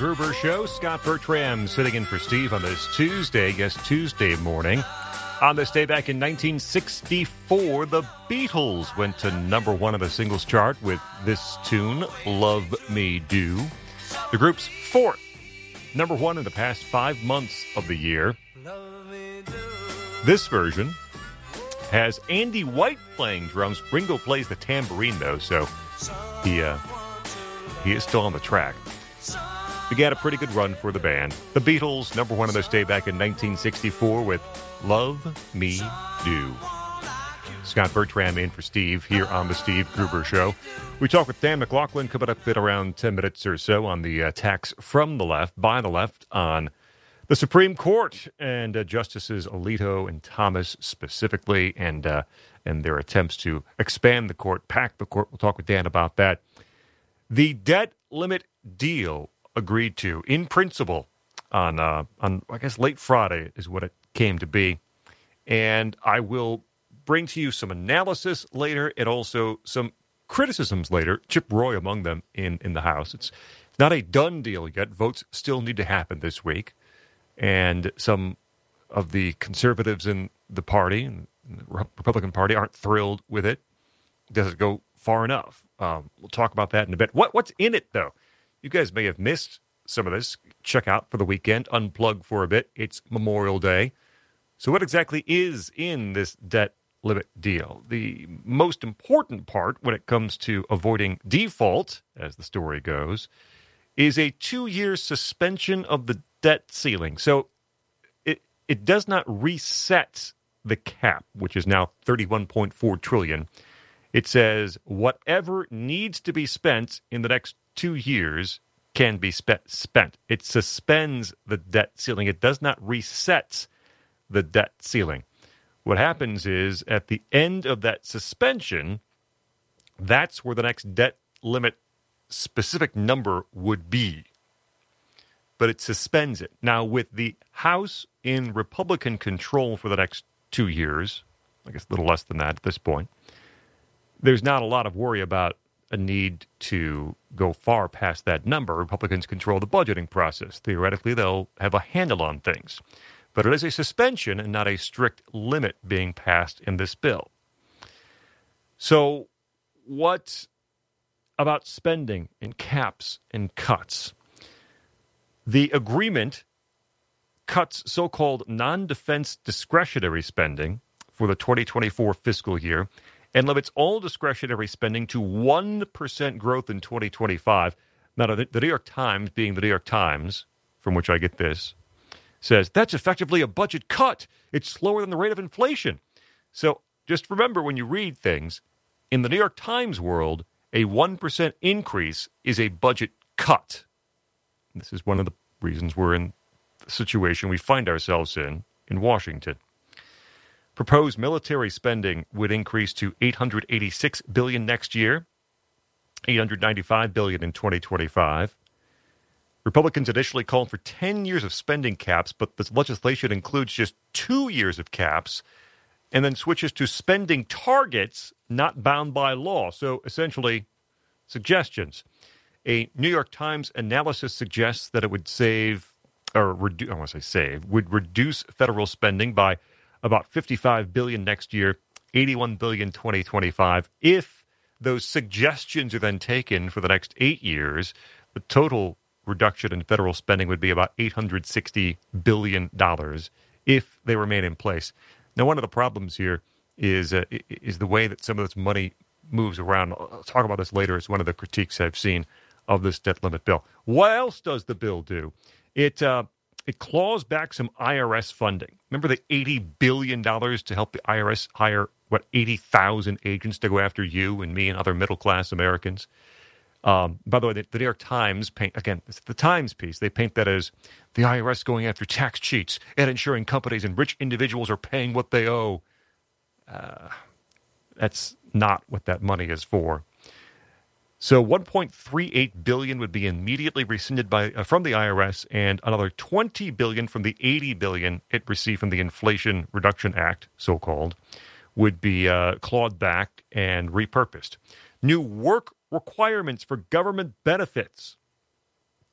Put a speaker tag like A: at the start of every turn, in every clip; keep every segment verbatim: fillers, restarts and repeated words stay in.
A: Gruber Show. Scott Bertram sitting in for Steve on this Tuesday, yes, Tuesday morning. On this day back in nineteen sixty-four, the Beatles went to number one on the singles chart with this tune, Love Me Do. The group's fourth number one in the past five months of the year. This version has Andy White playing drums. Ringo plays the tambourine, though, so he, uh, he is still on the track. Began a pretty good run for the band. The Beatles, number one on this day back in nineteen sixty-four with Love Me Do. Scott Bertram in for Steve here on the Steve Gruber Show. We talk with Dan McLaughlin coming up in around ten minutes or so on the attacks from the left, by the left, on the Supreme Court and uh, Justices Alito and Thomas specifically, and uh, and their attempts to expand the court, pack the court. We'll talk with Dan about that. The debt limit deal agreed to in principle on, uh, on I guess, late Friday is what it came to be. And I will bring to you some analysis later and also some criticisms later, Chip Roy among them in, in the House. It's not a done deal yet. Votes still need to happen this week. And some of the conservatives in the party, and the Republican Party, aren't thrilled with it. Does it go far enough? Um, we'll talk about that in a bit. What What's in it, though? You guys may have missed some of this. Check out for the weekend. Unplug for a bit. It's Memorial Day. So what exactly is in this debt limit deal? The most important part when it comes to avoiding default, as the story goes, is a two-year suspension of the debt ceiling. So it it does not reset the cap, which is now thirty-one point four trillion dollars. It says whatever needs to be spent in the next two years can be spe- spent. It suspends the debt ceiling. It does not reset the debt ceiling. What happens is at the end of that suspension, that's where the next debt limit specific number would be. But it suspends it. Now, with the House in Republican control for the next two years, I guess a little less than that at this point, there's not a lot of worry about a need to go far past that number. Republicans control the budgeting process. Theoretically, they'll have a handle on things. But it is a suspension and not a strict limit being passed in this bill. So what about spending and caps and cuts? The agreement cuts so-called non-defense discretionary spending for the twenty twenty-four fiscal year and limits all discretionary spending to one percent growth in twenty twenty-five. Now, the New York Times, being the New York Times, from which I get this, says that's effectively a budget cut. It's slower than the rate of inflation. So just remember when you read things, in the New York Times world, a one percent increase is a budget cut. This is one of the reasons we're in the situation we find ourselves in in Washington. Proposed military spending would increase to eight hundred eighty-six billion dollars next year, eight hundred ninety-five billion dollars in twenty twenty-five. Republicans initially called for ten years of spending caps, but this legislation includes just two years of caps and then switches to spending targets not bound by law. So essentially, suggestions. A New York Times analysis suggests that it would save, or redu- I want to say save, would reduce federal spending by about fifty-five billion dollars next year, eighty-one billion dollars twenty twenty-five. If those suggestions are then taken for the next eight years, the total reduction in federal spending would be about eight hundred sixty billion dollars if they remain in place. Now, one of the problems here is uh, is the way that some of this money moves around. I'll talk about this later. It's one of the critiques I've seen of this debt limit bill. What else does the bill do? It uh, it claws back some I R S funding. Remember the eighty billion dollars to help the I R S hire, what, eighty thousand agents to go after you and me and other middle-class Americans? Um, by the way, the, the New York Times paint, again, it's the Times piece, they paint that as the I R S going after tax cheats and ensuring companies and rich individuals are paying what they owe. Uh, that's not what that money is for. So one point three eight billion dollars would be immediately rescinded by uh, from the I R S, and another twenty billion dollars from the eighty billion dollars it received from the Inflation Reduction Act, so-called, would be uh, clawed back and repurposed. New work requirements for government benefits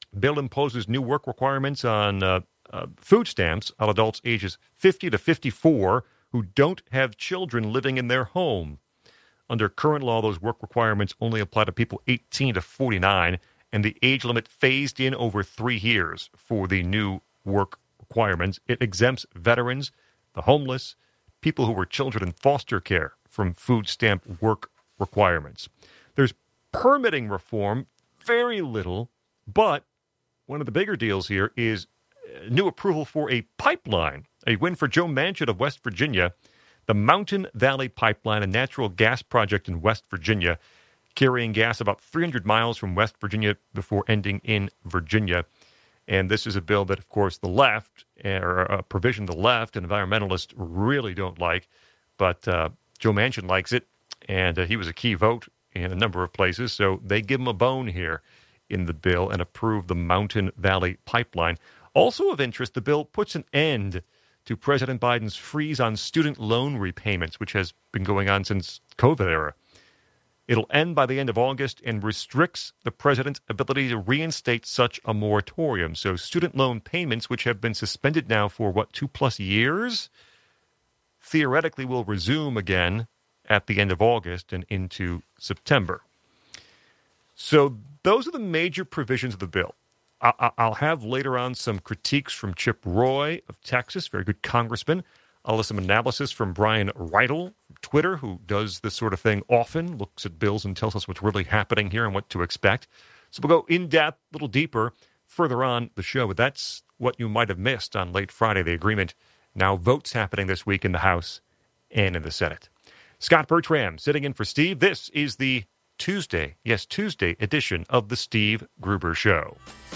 A: Bill imposes new work requirements on uh, uh, food stamps on adults ages fifty to fifty-four who don't have children living in their home. Under current law, those work requirements only apply to people eighteen to forty-nine, and the age limit phased in over three years for the new work requirements. It exempts veterans, the homeless, people who were children in foster care from food stamp work requirements. There's permitting reform, very little, but one of the bigger deals here is new approval for a pipeline, a win for Joe Manchin of West Virginia. The Mountain Valley Pipeline, a natural gas project in West Virginia, carrying gas about three hundred miles from West Virginia before ending in Virginia. And this is a bill that, of course, the left, or a provision the left and environmentalists really don't like. But uh, Joe Manchin likes it, and uh, he was a key vote in a number of places. So they give him a bone here in the bill and approve the Mountain Valley Pipeline. Also of interest, the bill puts an end to President Biden's freeze on student loan repayments, which has been going on since COVID era. It'll end by the end of August and restricts the president's ability to reinstate such a moratorium. So student loan payments, which have been suspended now for, what, two plus years, theoretically will resume again at the end of August and into September. So those are the major provisions of the bill. I'll have later on some critiques from Chip Roy of Texas, very good congressman. I'll have some analysis from Brian Riedel from Twitter, who does this sort of thing often, looks at bills and tells us what's really happening here and what to expect. So we'll go in-depth, a little deeper, further on the show. But that's what you might have missed on late Friday, the agreement. Now votes happening this week in the House and in the Senate. Scott Bertram sitting in for Steve. This is the Tuesday, yes, Tuesday edition of the Steve Gruber Show.